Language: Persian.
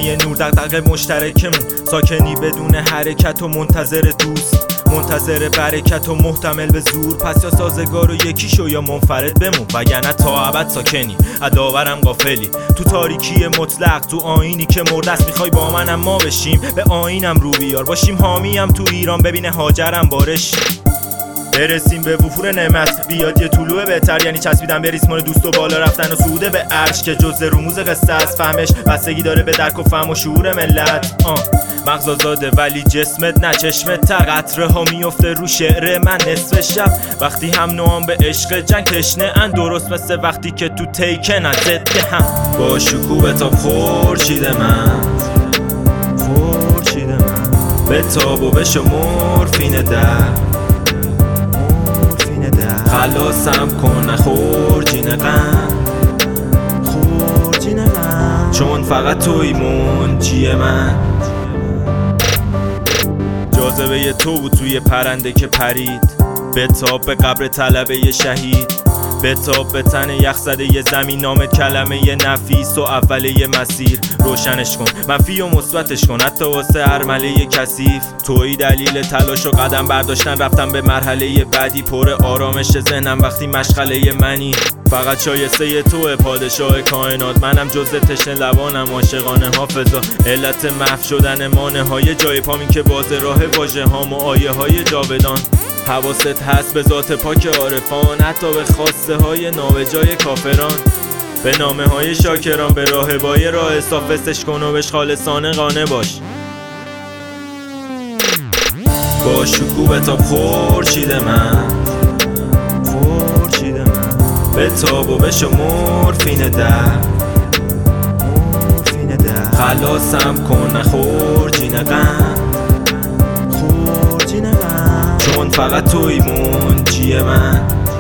خونه نور دغدغه مشترکمون، ساکنی بدون حرکت و منتظر دوست، منتظر برکت و محتمل به زور. پس یا سازگار و یکی شو یا منفرد بمون، وگرنه تا ابد ساکنی اداورم غافلی تو تاریکی مطلق، تو آینی که مردست. میخوای با منم ما بشیم، به آینم رو بیار، باشیم حامیم تو ایران، ببینه هاجرم بارش. برسیم به وفور نعمت، بیاد یه طلوع بهتر، یعنی چسبیدن به ریسمان دوست و بالا رفتن و صعود به عرش، که جزء رموز قصه است. فهمش بستگی داره به درک و فهم و شعور ملت. مغز آزاده ولی جسمت نه، چشمت تا قطره ها میفته رو شعر من نصف شب، وقتی هم نوام به عشق جنگ تشنه ان، درست مثل وقتی که تو تیکنن ضد هم. با شکوه تا خورشید من، خورشید من به تاب و بشو مورفین در، خلاصم کن خورجین غم، خورجین غم، چون فقط توی منجی من. جاذبه تو بود توی پرنده که پرید، بتاب به قبر طلبه شهید، بتاب به تن یخ زده ی زمین، نام کلمه ی نفیس و اوله ی مسیر. روشنش کن، منفی و مثبتش کن، حتی واسه ارمله ی کثیف. توی دلیل تلاش و قدم برداشتن، رفتم به مرحله ی بعدی، پر آرامش ذهنم وقتی مشغله ی منی. فقط شایسته ی توه پادشاه کائنات، منم جزء تشنه لبانم، عاشقانه حافظا. علت محو شدن مانع های جای پامین که باز راه واژه هام و آیه های جاودان. حواست هست به ذات پاک عارفان، حتی به خواسته های نابجای کافران. به نامه های شاکران، به راهبای راه صافستش کن و بهش خالصانه قانع باش. با شکوه تا خورشید من، خورشید من به تاب و بشو مورفین در، مورفین در، خلاصم کن خورجین غم، خورجین غم، چون فقط توی منجی من.